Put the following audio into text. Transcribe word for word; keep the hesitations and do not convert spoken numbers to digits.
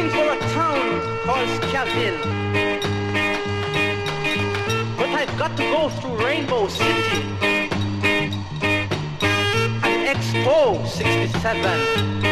looking for a town called Scalville. But I've got to go through Rainbow City and Expo sixty-seven.